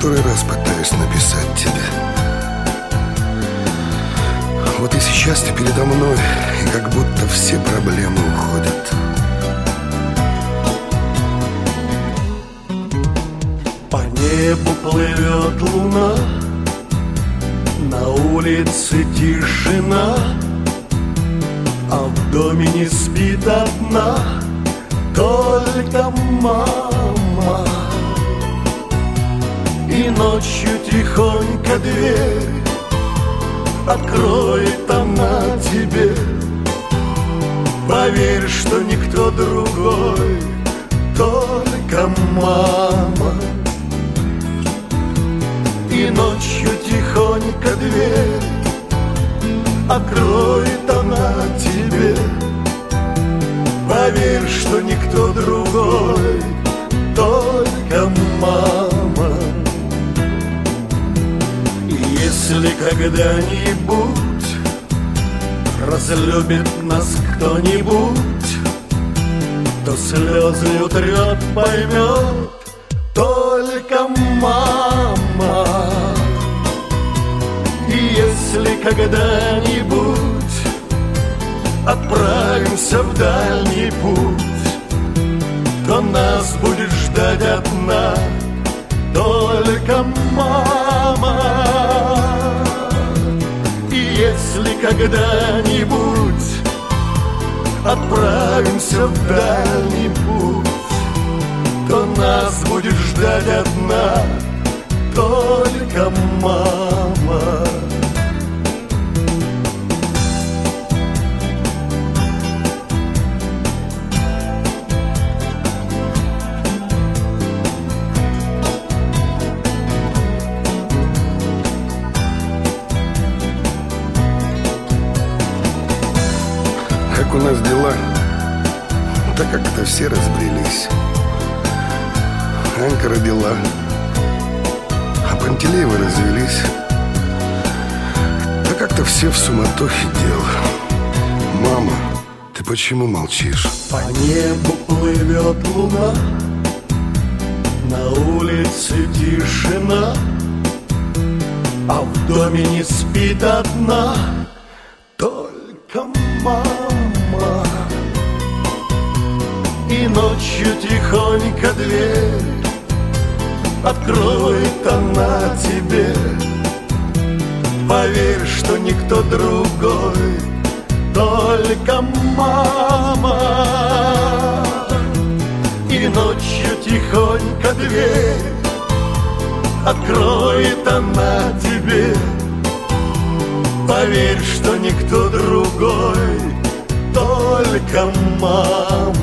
который раз пытаюсь написать тебе. Вот и сейчас ты передо мной, и как будто все проблемы уходят. По небу плывет луна, на улице тишина, а в доме не спит одна только мама. И ночью тихонько дверь откроет она тебе. Поверь, что никто другой, только мама. И ночью тихонько дверь откроет она тебе. Поверь, что никто другой, только мама. И если когда-нибудь разлюбит нас кто-нибудь, то слезы утрет, поймет только мама. И если когда-нибудь отправимся в дальний путь, то нас будет ждать одна только мама. И если когда-нибудь отправимся в дальний путь, то нас будет ждать одна только мама. Как у нас дела? Так как-то все разбрелись. Анька родила, а Пантелеевы развелись. Да как-то все в суматохе дел. Мама, ты почему молчишь? По небу плывет луна, на улице тишина, а в доме не спит одна только мама. И ночью тихонько дверь откроет она тебе. Поверь, что никто другой, только мама. И ночью тихонько дверь откроет она тебе. Поверь, что никто другой, только мама.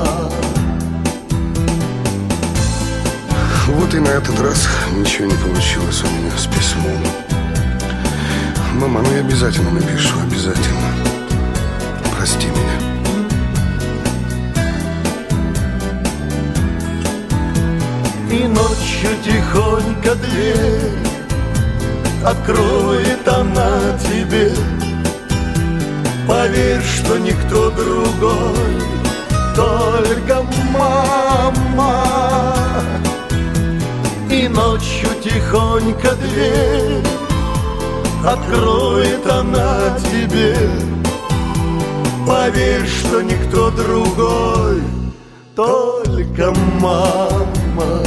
Вот и на этот раз ничего не получилось у меня с письмом. Мама, ну я обязательно напишу, обязательно. Прости меня. И ночью тихонько дверь откроет она тебе. Поверь, что никто другой, только мама. И ночью тихонько дверь откроет она тебе. Поверь, что никто другой, только мама.